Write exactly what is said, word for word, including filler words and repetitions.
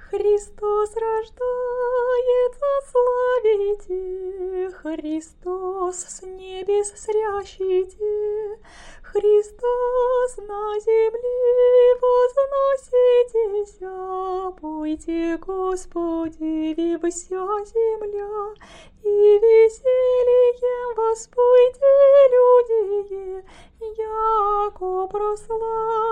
Христос рождается, славите, Христос с небес срящите, Христос на земле возноситеся, пойте, Господи, ви вся земля, и весельем воспойте люди, яко прославите